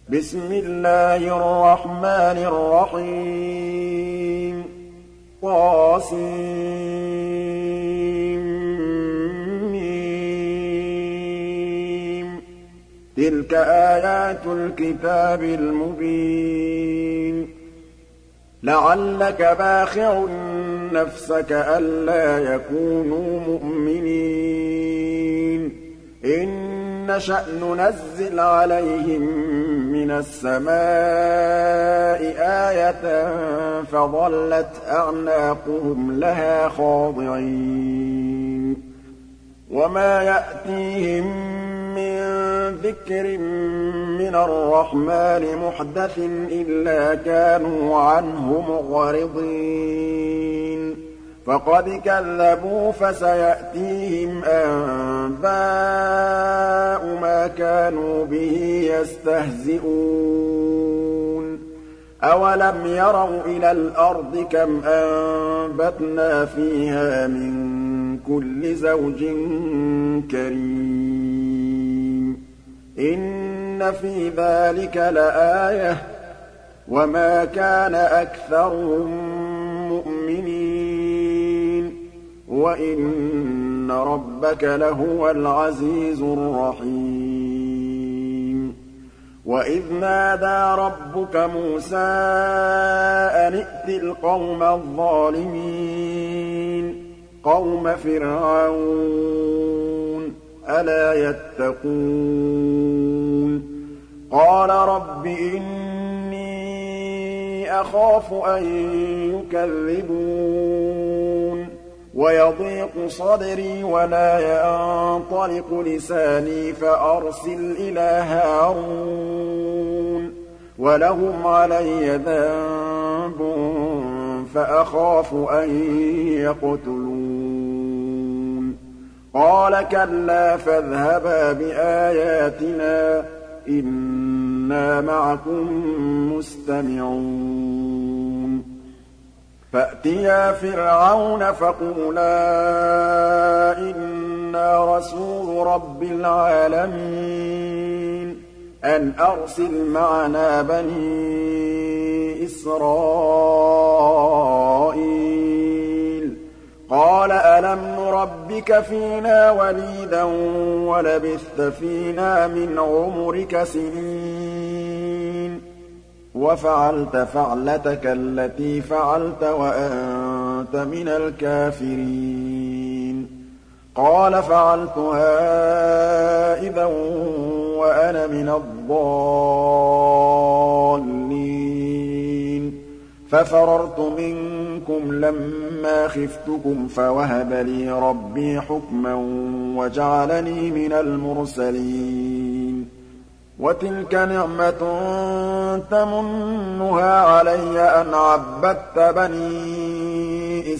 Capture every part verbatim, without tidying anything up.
بسم الله الرحمن الرحيم طاسيم تلك آيات الكتاب المبين لعلك باخع نفسك ألا يكونوا مؤمنين إن نشأ ننزل عليهم من السماء آية فظلت أعناقهم لها خاضعين وما يأتيهم من ذكر من الرحمن محدث إلا كانوا عنه معرضين فقد كذبوا فسيأتيهم أنباء ما كانوا به يستهزئون أولم يروا إلى الأرض كم أنبتنا فيها من كل زوج كريم إن في ذلك لآية وما كان أكثرهم مؤمنين وإن ربك لهو العزيز الرحيم وإذ نادى ربك موسى أن ائت القوم الظالمين قوم فرعون ألا يتقون قال رب إني أخاف أن يكذبون ويضيق صدري ولا ينطلق لساني فأرسل إلى هارون ولهم علي ذنب فأخاف أن يقتلون قال كلا فاذهبا بآياتنا إنا معكم مستمعون فأتيا فرعون فقولا إنا رسول رب العالمين أن أرسل معنا بني إسرائيل قال ألم نربك فينا وليدا ولبثت فينا من عمرك سنين وفعلت فعلتك التي فعلت وأنت من الكافرين قال فعلتها إذا وأنا من الضالين ففررت منكم لما خفتكم فوهب لي ربي حكما وجعلني من المرسلين وتلك نعمة تمنها علي أن عبدت بني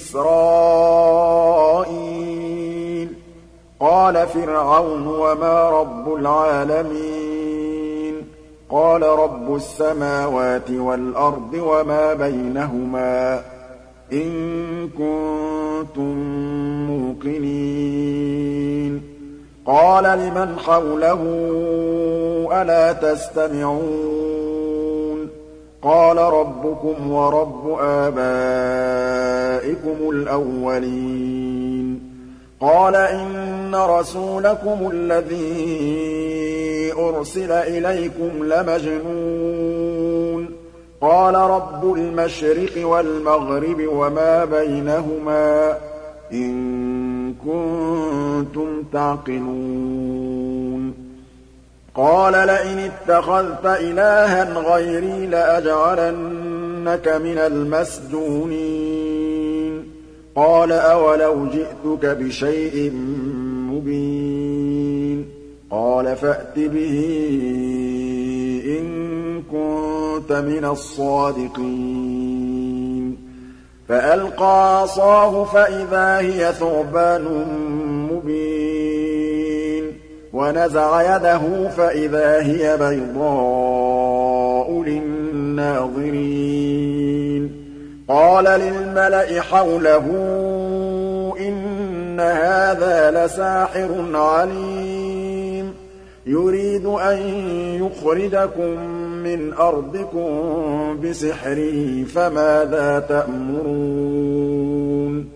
إسرائيل قال فرعون وما رب العالمين قال رب السماوات والأرض وما بينهما إن كنتم موقنين قال لمن حوله ألا تستمعون قال ربكم ورب آبائكم الأولين قال إن رسولكم الذي أرسل إليكم لمجنون قال رب المشرق والمغرب وما بينهما إن كنتم تعقلون قال لئن اتخذت إلها غيري لأجعلنك من المسجونين قال أولو جئتك بشيء مبين قال فأت به إن كنت من الصادقين فألقى عصاه فإذا هي ثعبان مبين ونزع يده فإذا هي بيضاء للناظرين قال للملأ حوله إن هذا لساحر عليم يريد أن يخرجكم مِّنْ أَرْضِكُم بِسِحْرِهِ فَمَاذَا تَأْمُرُونَ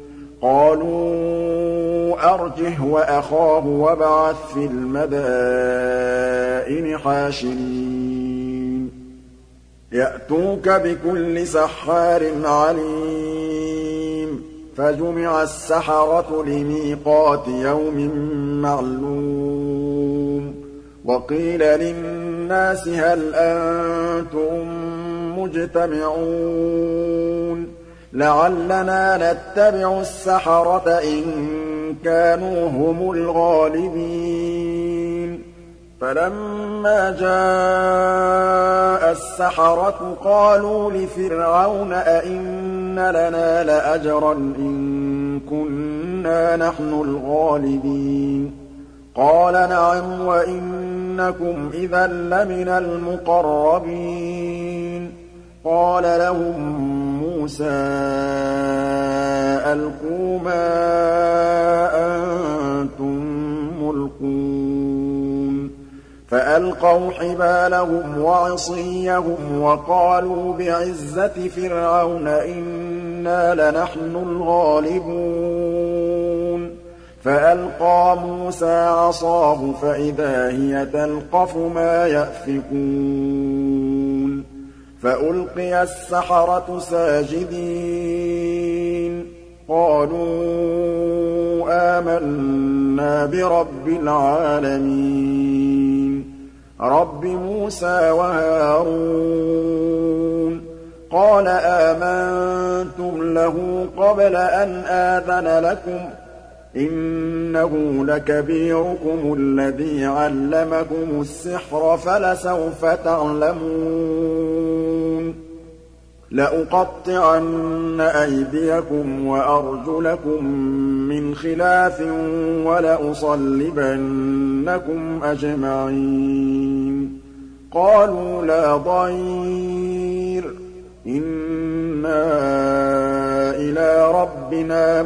قَالُوا أَرْجِهْ وَأَخَاهُ وَابْعَثْ فِي الْمَدَائِنِ حَاشِرِينَ يَأْتُوكَ بِكُلِّ سَحَّارٍ عَلِيمٍ فَجُمِعَ السَّحَرَةُ لِمِيقَاتِ يَوْمٍ مَّعْلُومٍ وَقِيلَ لِلنَّاسِ هَلْ أَنتُم مُّجْتَمِعُونَ لَعَلَّنَا نَتَّبِعُ السَّحَرَةَ إِن كَانُوا هُمُ الْغَالِبِينَ فَلَمَّا جَاءَ السَّحَرَةُ قَالُوا لِفِرْعَوْنَ أَئِنَّ لَنَا لَأَجْرًا إِن كُنَّا نَحْنُ الْغَالِبِينَ قَالَ نَعَمْ وَإِنَّكُمْ إِذًا لَّمِنَ الْمُقَرَّبِينَ قَالَ لَهُم مُّوسَىٰ أَلْقُوا مَا أَنتُم مُّلْقُونَ فَأَلْقَوْا حِبَالَهُمْ وَعِصِيَّهُمْ وَقَالُوا بِعِزَّةِ فِرْعَوْنَ إِنَّا لَنَحْنُ الْغَالِبُونَ فَأَلْقَىٰ مُوسَىٰ عَصَاهُ فَإِذَا هِيَ تَلْقَفُ مَا يَأْفِكُونَ فَأُلْقِيَ السَّحَرَةُ سَاجِدِينَ قَالُوا آمَنَّا بِرَبِّ الْعَالَمِينَ رَبِّ مُوسَىٰ وَهَارُونَ قَالَ آمَنتُمْ لَهُ قَبْلَ أَنْ آذَنَ لَكُمْ ۖ إِنَّهُ لَكَبِيرُكُمُ الَّذِي عَلَّمَكُمُ السِّحْرَ فَلَسَوْفَ تَعْلَمُونَ لَأُقَطِّعَنَّ أَيْدِيَكُمْ وَأَرْجُلَكُم مِّنْ خِلَافٍ وَلَأُصَلِّبَنَّكُمْ أَجْمَعِينَ قَالُوا لَا ضَيْرَ إِنَّا إِلَىٰ رَبِّنَا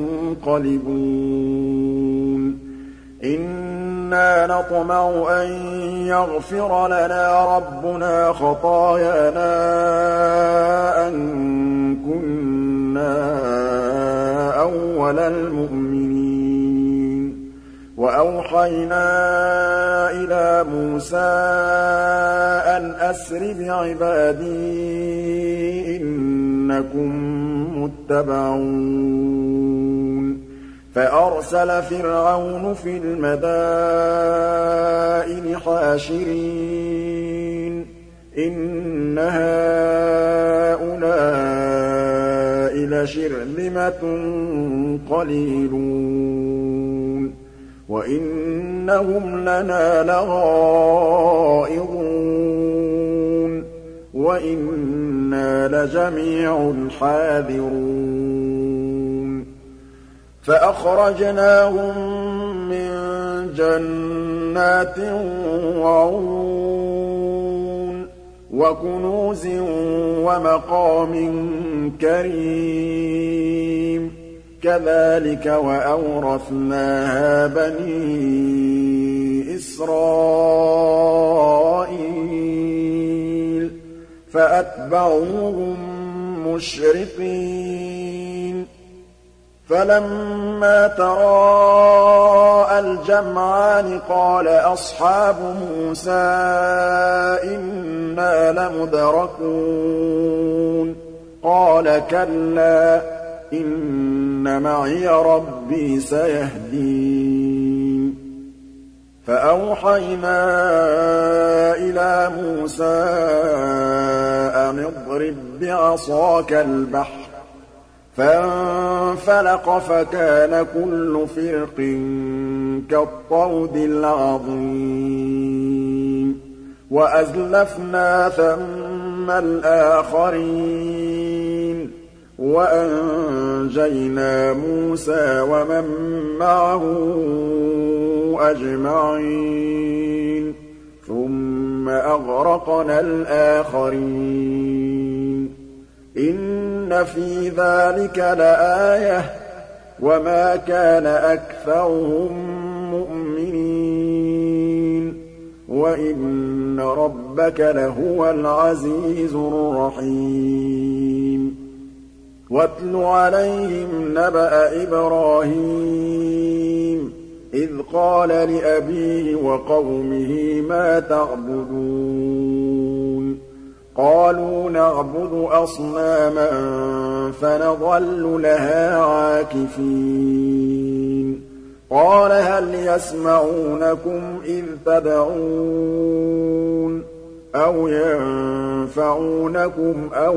مُنقَلِبُونَ إِنَّا نَطْمَعُ أَن يَغْفِرَ لَنَا رَبُّنَا خَطَايَانَا أَن كُنَّا أَوَّلَ الْمُؤْمِنِينَ وَأَوْحَيْنَا إِلَىٰ مُوسَىٰ أَنْ أَسْرِ بِعِبَادِي إِنَّكُم مُّتَّبَعُونَ فَأَرْسَلَ فِرْعَوْنُ فِي الْمَدَائِنِ حَاشِرِينَ إِنَّ هَٰؤُلَاءِ لَشِرْذِمَةٌ قَلِيلُونَ وَإِنَّهُمْ لَنَا لَغَائِظُونَ وَإِنَّا لَجَمِيعٌ حَاذِرُونَ فَأَخْرَجْنَاهُم مِّن جَنَّاتٍ وَعُيُونٍ وَكُنُوزٍ وَمَقَامٍ كَرِيمٍ كَذَٰلِكَ وَأَوْرَثْنَاهَا بَنِي إِسْرَائِيلَ فَأَتْبَعُوهُم مُّشْرِقِينَ فَلَمَّا تَرَاءَى الْجَمْعَانِ قَالَ أَصْحَابُ مُوسَىٰ إِنَّا لَمُدْرَكُونَ قَالَ كَلَّا إِنَّ مَعِيَ رَبِّي سَيَهْدِينِ فَأَوْحَيْنَا إِلَىٰ مُوسَىٰ أَنِ اضْرِب بِّعَصَاكَ الْبَحْرَ فَانفَلَقَ فَكَانَ كُلُّ فِرْقٍ كَالطَّوْدِ الْعَظِيمِ وَأَزْلَفْنَا ثَمَّ الْآخَرِينَ وَأَنجَيْنَا مُوسَىٰ وَمَن مَّعَهُ أَجْمَعِينَ ثُمَّ أَغْرَقْنَا الْآخَرِينَ إِنَّ فِي ذَٰلِكَ لَآيَةً ۖ وَمَا كَانَ أَكْثَرُهُم مُّؤْمِنِينَ وَإِنَّ وَإِنَّ رَبَّكَ لَهُوَ الْعَزِيزُ الرَّحِيمُ وَاتْلُ عَلَيْهِمْ نَبَأَ إِبْرَاهِيمَ إِذْ قَالَ لِأَبِيهِ وَقَوْمِهِ مَا تَعْبُدُونَ قَالُوا نَعْبُدُ أَصْنَامًا فَنَظَلُّ لَهَا عَاكِفِينَ قَالَ هَلْ يَسْمَعُونَكُمْ إِذْ تَدْعُونَ أَوْ يَنفَعُونَكُمْ أَوْ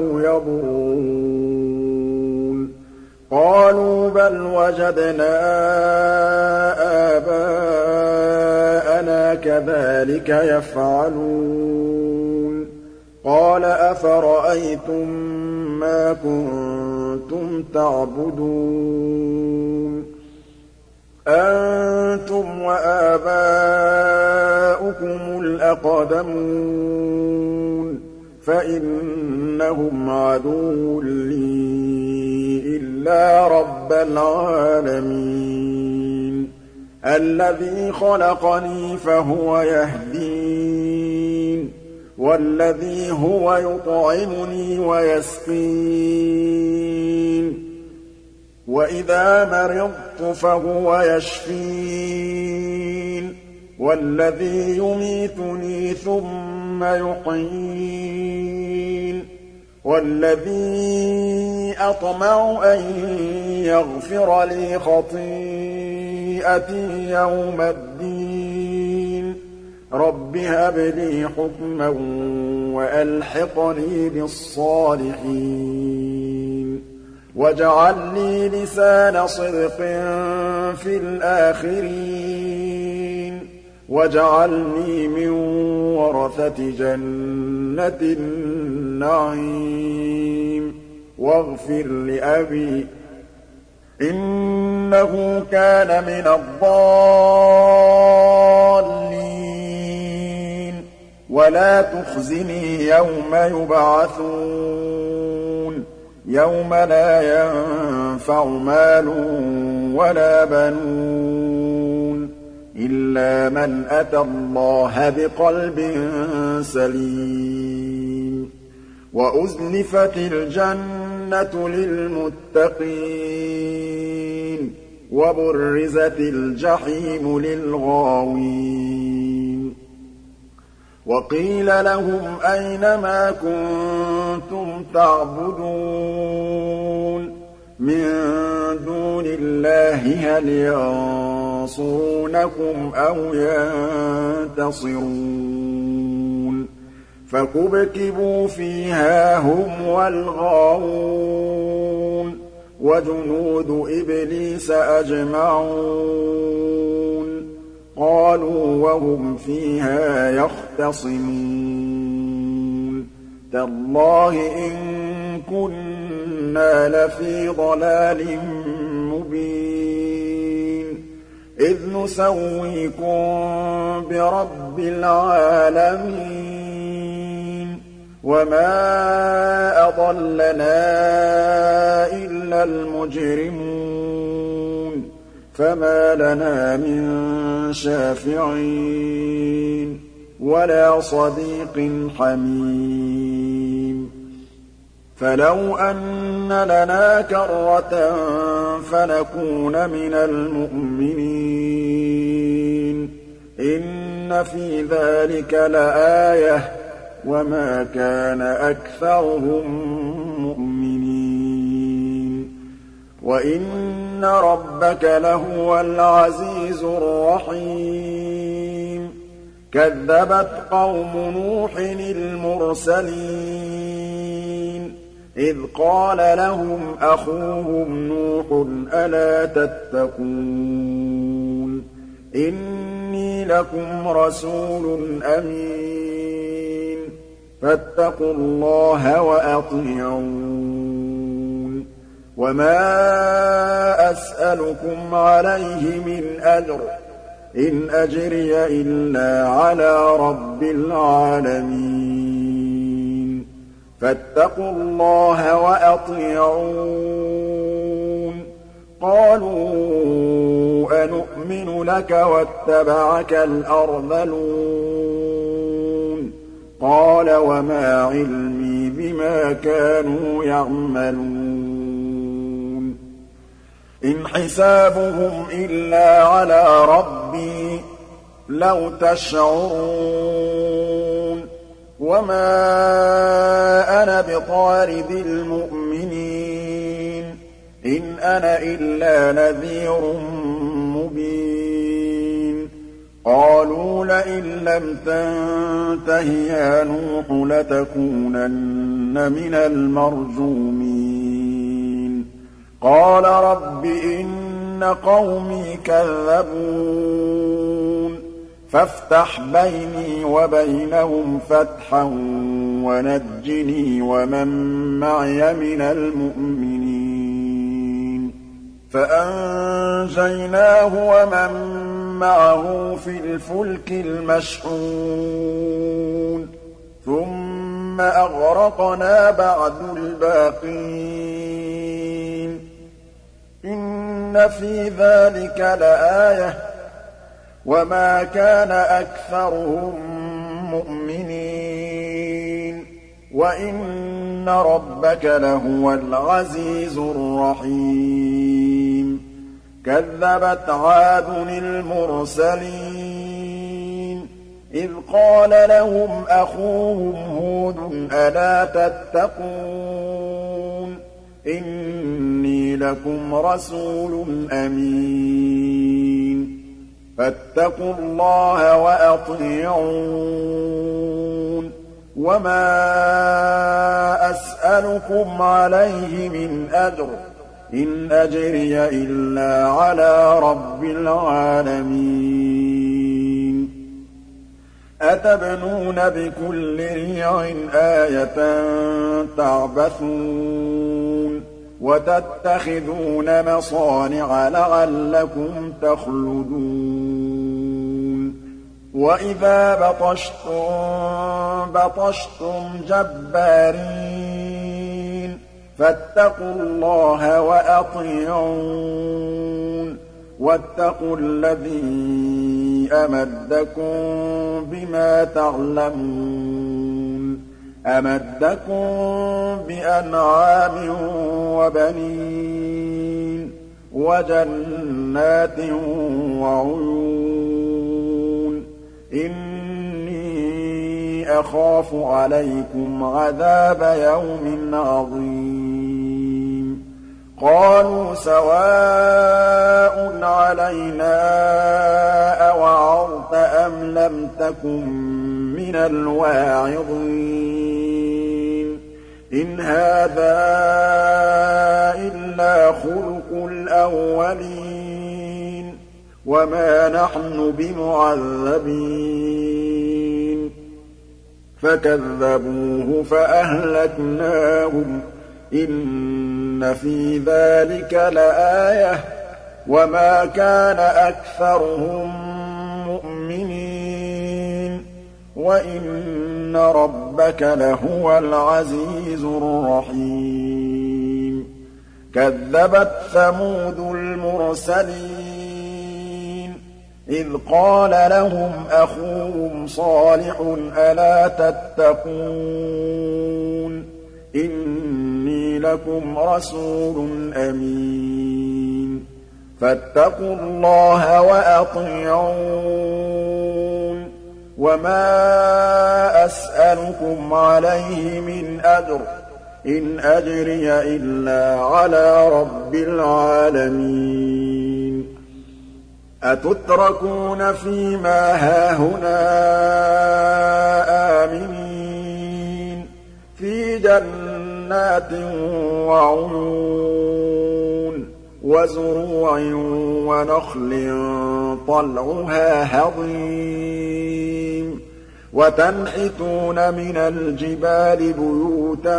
يَضُرُّونَ قَالُوا بَلْ وَجَدْنَا آبَاءَنَا كَذَٰلِكَ يَفْعَلُونَ قَالَ أَفَرَأَيْتُم مَّا كُنتُمْ تَعْبُدُونَ أَنتُمْ وَآبَاؤُكُمُ الْأَقْدَمُونَ فَإِنَّهُمْ عَدُوٌّ لِّي إِلَّا رَبَّ الْعَالَمِينَ الَّذِي خَلَقَنِي فَهُوَ يَهْدِينِ وَالَّذِي هُوَ يُطْعِمُنِي وَيَسْقِينِ وَإِذَا مَرِضْتُ فَهُوَ يَشْفِينِ وَالَّذِي يُمِيتُنِي ثُمَّ يُحْيِينِ وَالَّذِي أَطْمَعُ أَن يَغْفِرَ لِي خَطِيئَتِي يَوْمَ الدِّينِ رَبِّ هَبْ لِي حُكْمًا وَأَلْحِقْنِي بِالصَّالِحِينَ وَاجْعَل لِّي لِسَانَ صِدْقٍ فِي الْآخِرِينَ وَاجْعَلْنِي مِن وَرَثَةِ جَنَّةِ النَّعِيمِ وَاغْفِرْ لِأَبِي إِنَّهُ كَانَ مِنَ الضَّالِّينَ وَلَا تُخْزِنِي يَوْمَ يُبْعَثُونَ يَوْمَ لَا يَنفَعُ مَالٌ وَلَا بَنُونَ إِلَّا مَنْ أَتَى اللَّهَ بِقَلْبٍ سَلِيمٍ وَأُزْلِفَتِ الْجَنَّةُ لِلْمُتَّقِينَ وَبُرِّزَتِ الْجَحِيمُ لِلْغَاوِينَ وَقِيلَ لَهُمْ أَيْنَ مَا كُنتُمْ تَعْبُدُونَ مِن دُونِ اللَّهِ هَلْ يَنصُرُونَكُمْ أَوْ يَنتَصِرُونَ فَكُبْكِبُوا فِيهَا هُمْ وَالْغَاوُونَ وَجُنُودُ إِبْلِيسَ أَجْمَعُونَ قَالُوا وَهُمْ فِيهَا يَخْتَصِمُونَ تَاللَّهِ إِن كُنَّا لَفِي ضَلَالٍ مُّبِينٍ إِذْ نُسَوِّيكُم بِرَبِّ الْعَالَمِينَ وَمَا أَضَلَّنَا إِلَّا الْمُجْرِمُونَ فَمَا لَنَا مِن شَافِعِينَ وَلَا صَدِيقٍ حَمِيمٍ فَلَوْ أَنَّ لَنَا كَرَّةً فَنَكُونَ مِنَ الْمُؤْمِنِينَ إِنَّ فِي ذَلِكَ لَآيَةً وَمَا كَانَ أَكْثَرُهُم مُّؤْمِنِينَ وَإِنَّ رَبَّكَ لَهُوَ الْعَزِيزُ الرَّحِيمُ كَذَّبَتْ قَوْمُ نُوحٍ الْمُرْسَلِينَ إِذْ قَالَ لَهُمْ أَخُوهُمْ نُوحٌ أَلَا تَتَّقُونَ إِنِّي لَكُمْ رَسُولٌ أَمِينٌ فَاتَّقُوا اللَّهَ وَأَطِيعُونِ وَمَا أَسْأَلُكُمْ عَلَيْهِ مِنْ أَجْرٍ إِنْ أَجْرِيَ إِلَّا عَلَىٰ رَبِّ الْعَالَمِينَ فَاتَّقُوا اللَّهَ وَأَطِيعُونِ قَالُوا أَنُؤْمِنُ لَكَ وَاتَّبَعَكَ الْأَرْذَلُونَ قَالَ وَمَا عِلْمِي بِمَا كَانُوا يَعْمَلُونَ إِنْ حِسَابُهُمْ إِلَّا عَلَىٰ رَبِّي لَوْ تَشْعُرُونَ وَمَا أَنَا بِطَارِدِ الْمُؤْمِنِينَ إِنْ أَنَا إِلَّا نَذِيرٌ مُّبِينٌ قَالُوا لَئِن لَّمْ تَنتَهِ يَا نُوحُ لَتَكُونَنَّ مِنَ الْمَرْجُومِينَ قَالَ رَبِّ إِنَّ قَوْمِي كَذَّبُونِ فَافْتَحْ بَيْنِي وَبَيْنَهُمْ فَتْحًا وَنَجِّنِي وَمَن مَّعِيَ مِنَ الْمُؤْمِنِينَ فَأَنجَيْنَاهُ وَمَن مَّعَهُ في الْفُلْكِ الْمَشْحُونِ ثُمَّ أَغْرَقْنَا بَعْدُ الْبَاقِينَ إِنَّ فِي ذَٰلِكَ لَآيَةً وَمَا كَانَ أَكْثَرُهُم مُّؤْمِنِينَ وَإِنَّ رَبَّكَ لَهُوَ الْعَزِيزُ الرَّحِيمُ كَذَّبَتْ عَادٌ الْمُرْسَلِينَ إِذْ قَالَ لَهُمْ أَخُوهُمْ هُودٌ أَلَا تَتَّقُونَ إِنِّي لَكُمْ رَسُولٌ أَمِينٌ فَاتَّقُوا اللَّهَ وَأَطِيعُونِ وَمَا أَسْأَلُكُمْ عَلَيْهِ مِنْ أَجْرٍ إِنْ أَجْرِيَ إِلَّا عَلَىٰ رَبِّ الْعَالَمِينَ أَتَبْنُونَ بِكُلِّ رِيعٍ آيَةً تَعْبَثُونَ وَتَتَّخِذُونَ مَصَانِعَ لَعَلَّكُمْ تَخْلُدُونَ وَإِذَا بَطَشْتُم بَطَشْتُمْ جَبَّارِينَ فَاتَّقُوا اللَّهَ وَأَطِيعُونِ وَاتَّقُوا الَّذِي أَمَدَّكُم بِمَا تَعْلَمُونَ أَمَدَّكُم بِأَنْعَامٍ وَبَنِينَ وَجَنَّاتٍ وَعُيُونٍ إِنِّي أَخَافُ عَلَيْكُمْ عَذَابَ يَوْمٍ عَظِيمٍ قَالُوا سَوَاءٌ عَلَيْنَا أَوَعَظْتَ أَمْ لَمْ تَكُن مِّنَ الْوَاعِظِينَ إِنْ هَٰذَا إِلَّا خُلُقُ الْأَوَّلِينَ وَمَا نَحْنُ بِمُعَذَّبِينَ فَكَذَّبُوهُ فَأَهْلَكْنَاهُمْ إِنَّ فِي ذَٰلِكَ لَآيَةً وَمَا كَانَ أَكْثَرُهُم مُّؤْمِنِينَ وَإِنَّ رَبَّكَ لَهُوَ الْعَزِيزُ الرَّحِيمُ كَذَّبَتْ ثَمُودُ الْمُرْسَلِينَ إِذْ قَالَ لَهُمْ أَخُوهُمْ صَالِحٌ أَلَا تَتَّقُونَ إِنِّي لَكُمْ رَسُولٌ أَمِينٌ فَاتَّقُوا اللَّهَ وَأَطِيعُونِ وَمَا أَسْأَلُكُمْ عَلَيْهِ مِنْ أَجْرٍ إِنْ أَجْرِيَ إِلَّا عَلَىٰ رَبِّ الْعَالَمِينَ أَتُتْرَكُونَ فِي مَا هَاهُنَا آمِنِينَ فِي جَنَّاتٍ وَعُيُونٍ وَزُرُوعٍ وَنَخْلٍ طَلْعُهَا هَضِيمٌ وَتَنْحِتُونَ مِنَ الْجِبَالِ بُيُوتًا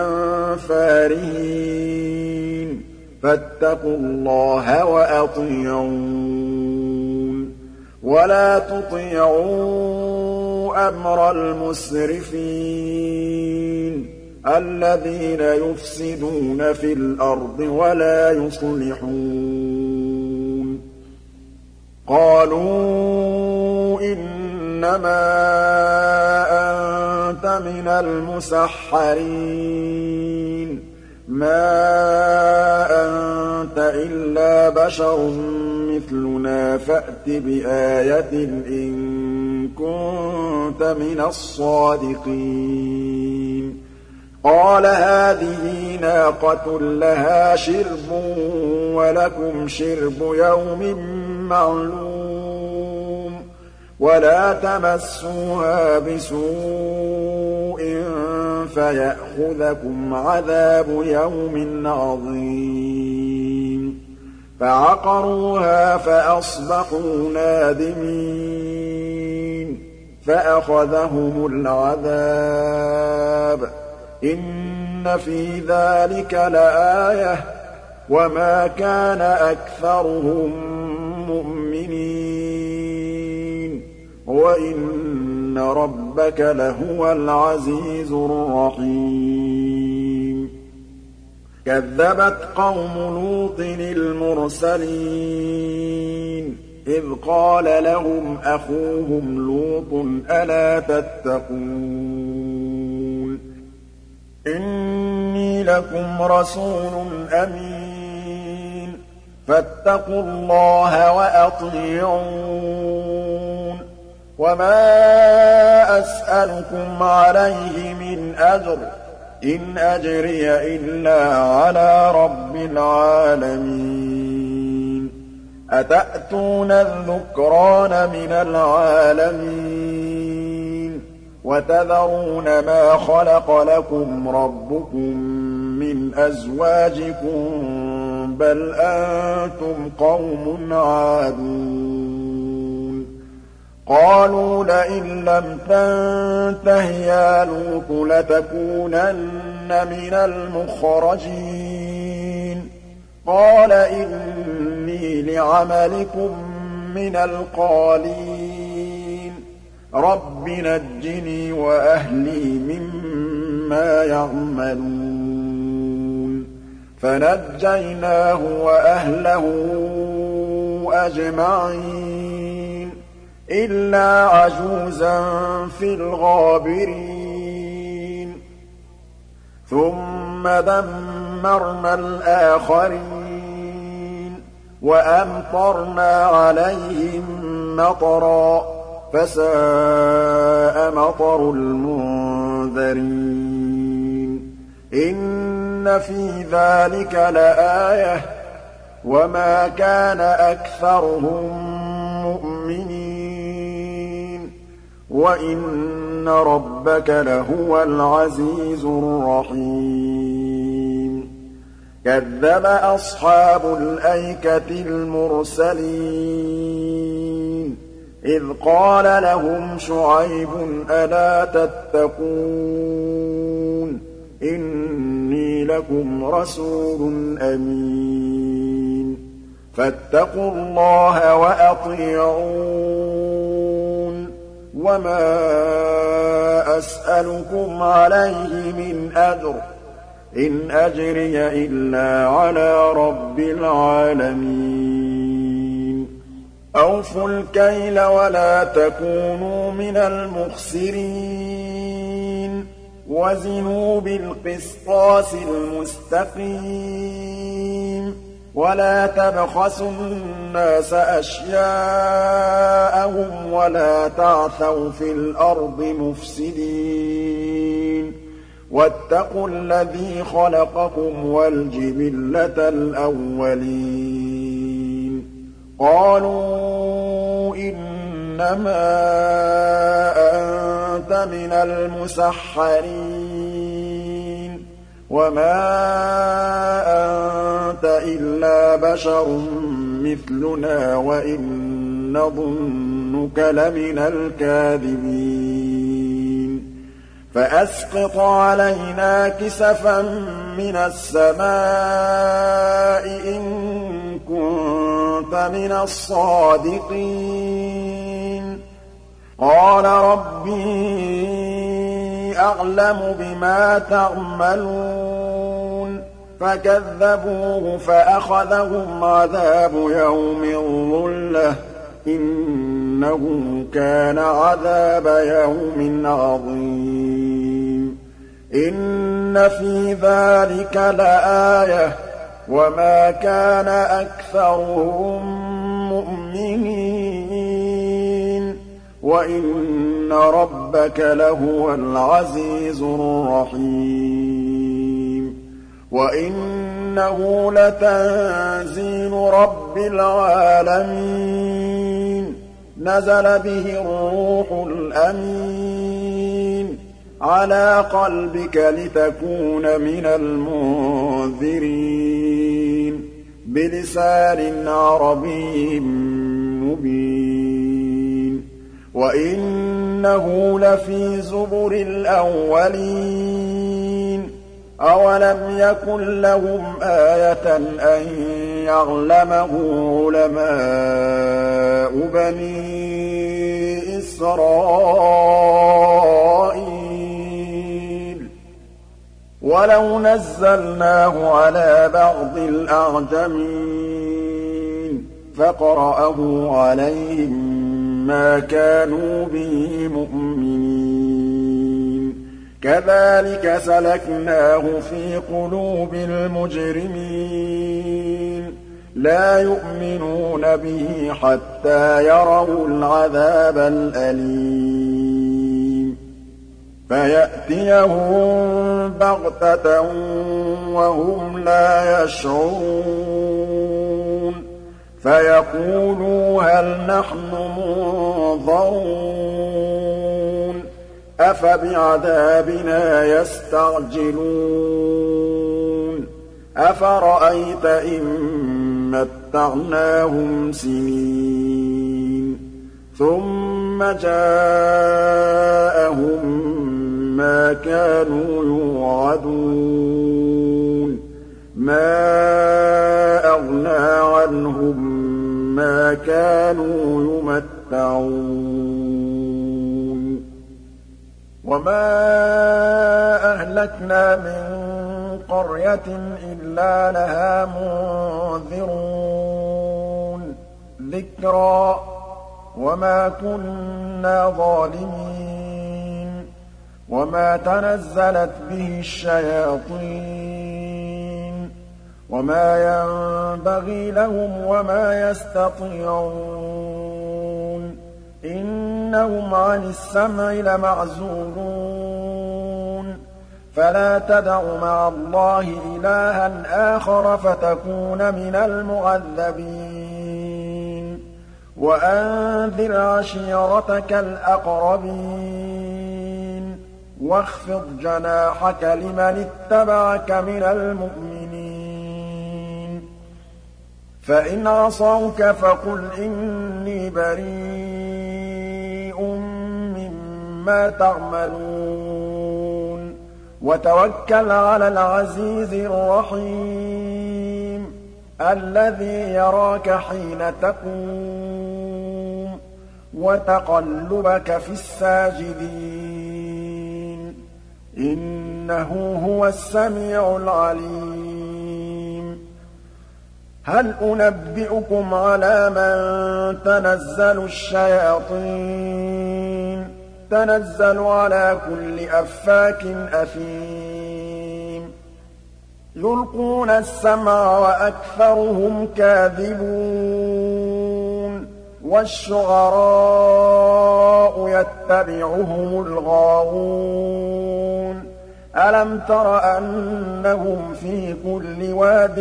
فَارِهِينَ فَاتَّقُوا اللَّهَ وَأَطِيعُونِ وَلَا تُطِيعُوا أَمْرَ الْمُسْرِفِينَ الَّذِينَ يُفْسِدُونَ فِي الْأَرْضِ وَلَا يُصْلِحُونَ قَالُوا إِنَّمَا أنت من المسحرين ما أنت إلا بشر مثلنا فأت بآية إن كنت من الصادقين قال هذه ناقة لها شرب ولكم شرب يوم معلوم ولا تمسوها بسوء فيأخذكم عذاب يوم عظيم فعقروها فأصبحوا نادمين فأخذهم العذاب إن في ذلك لآية وما كان أكثرهم مؤمنين وإن ربك لهو العزيز الرحيم كذبت قوم لوط المرسلين إذ قال لهم أخوهم لوط ألا تتقون إني لكم رسول أمين فاتقوا الله وأطيعون وما أسألكم عليه من أجر إن أجري إلا على رب العالمين أتأتون الذكران من العالمين وتذرون ما خلق لكم ربكم من أزواجكم بل أنتم قوم عادون قالوا لئن لم تنته يا لوط لتكونن من المخرجين قال إني لعملكم من القالين رب نجني وأهلي مما يعملون فنجيناه وأهله أجمعين إلا عجوزا في الغابرين ثم دمرنا الآخرين وأمطرنا عليهم مطرا فساء مطر المنذرين إن في ذلك لآية وما كان أكثرهم مؤمنين وإن ربك لهو العزيز الرحيم كذب أصحاب الأيكة المرسلين إذ قال لهم شعيب ألا تتقون إني لكم رسول أمين فاتقوا الله وأطيعون وما أسألكم عليه من أجر إن أجري إلا على رب العالمين أوفوا الكيل ولا تكونوا من المخسرين وزنوا بالقسطاس المستقيم ولا تبخسوا الناس أشياءهم ولا تعثوا في الأرض مفسدين واتقوا الذي خلقكم والجبلة الأولين قالوا إنما أنت من المسحرين وما أنت إلا بشر مثلنا وإن نظنك لمن الكاذبين فأسقط علينا كسفا من السماء إن كنت من الصادقين قال ربي أعلم بما تعملون فكذبوه فأخذهم عذاب يوم الظلة إنه كان عذاب يوم عظيم إِنَّ فِي ذَٰلِكَ لَآيَةً ۖ وَمَا كَانَ أَكْثَرُهُم مُّؤْمِنِينَ وَإِنَّ رَبَّكَ لَهُوَ الْعَزِيزُ الرَّحِيمُ وَإِنَّهُ لَتَنزِيلُ رَبِّ الْعَالَمِينَ نَزَلَ بِهِ الرُّوحُ الْأَمِينُ عَلَىٰ قَلْبِكَ لِتَكُونَ مِنَ الْمُنذِرِينَ بِلِسَانٍ عَرَبِيٍّ مُّبِينٍ وَإِنَّهُ لَفِي زُبُرِ الْأَوَّلِينَ أَوَلَمْ يَكُن لَّهُمْ آيَةً أَن يَعْلَمَهُ عُلَمَاءُ بَنِي إِسْرَائِيلَ وَلَوْ نَزَّلْنَاهُ عَلَىٰ بَعْضِ الْأَعْجَمِينَ فَقَرَأَهُ عَلَيْهِم مَّا كَانُوا بِهِ مُؤْمِنِينَ كَذَٰلِكَ سَلَكْنَاهُ فِي قُلُوبِ الْمُجْرِمِينَ لَا يُؤْمِنُونَ بِهِ حَتَّىٰ يَرَوُا الْعَذَابَ الْأَلِيمَ فَيَأْتِيَهُم بَغْتَةً وَهُمْ لَا يَشْعُرُونَ فَيَقُولُوا هَلْ نَحْنُ مُنظَرُونَ أَفَبِعَذَابِنَا يَسْتَعْجِلُونَ أَفَرَأَيْتَ إِن مَّتَّعْنَاهُمْ سِنِينَ ثُمَّ جَاءَهُم مَّا كَانُوا يُوعَدُونَ مَا أَغْنَىٰ عَنْهُم مَّا كَانُوا يُمَتَّعُونَ وَمَا أَهْلَكْنَا مِن قَرْيَةٍ إِلَّا لَهَا مُنذِرُونَ ذِكْرَىٰ وَمَا كُنَّا ظَالِمِينَ وَمَا تَنَزَّلَتْ بِهِ الشَّيَاطِينُ وَمَا يَنبَغِي لَهُمْ وَمَا يَسْتَطِيعُونَ إِنَّهُمْ عَنِ السَّمْعِ لَمَعْزُولُونَ فَلَا تَدْعُ مَعَ اللَّهِ إِلَٰهًا آخَرَ فَتَكُونَ مِنَ الْمُعَذَّبِينَ وَأَنذِرْ عَشِيرَتَكَ الْأَقْرَبِينَ وَاخْفِضْ جَنَاحَكَ لِمَنِ اتَّبَعَكَ مِنَ الْمُؤْمِنِينَ فَإِنْ عَصَوْكَ فَقُلْ إِنِّي بَرِيءٌ مِّمَّا تَعْمَلُونَ وَتَوَكَّلْ عَلَى الْعَزِيزِ الرَّحِيمِ الَّذِي يَرَاكَ حِينَ تَقُومُ وَتَقَلُّبَكَ فِي السَّاجِدِينَ إِنَّهُ هُوَ السَّمِيعُ الْعَلِيمُ هَلْ أُنَبِّئُكُمْ عَلَىٰ مَن تَنَزَّلُ الشَّيَاطِينُ تَنَزَّلُ عَلَىٰ كُلِّ أَفَّاكٍ أَثِيمٍ يُلْقُونَ السَّمْعَ وَأَكْثَرُهُمْ كَاذِبُونَ وَالشُّعَرَاءُ يَتَّبِعُهُمُ الْغَاوُونَ أَلَمْ تَرَ أَنَّهُمْ فِي كُلِّ وَادٍ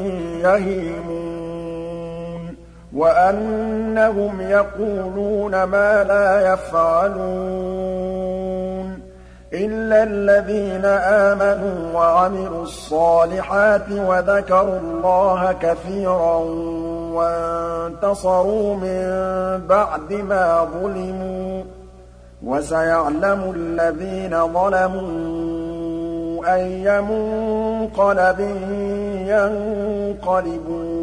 يَهِيمُونَ وَأَنَّهُمْ يَقُولُونَ مَا لَا يَفْعَلُونَ إِلَّا الَّذِينَ آمَنُوا وَعَمِلُوا الصَّالِحَاتِ وَذَكَرُوا اللَّهَ كَثِيرًا وَانتَصَرُوا مِن بَعْدِ مَا ظُلِمُوا وَسَيَعْلَمُ الَّذِينَ ظَلَمُوا أَيَّ مُنقَلَبٍ يَنقَلِبُونَ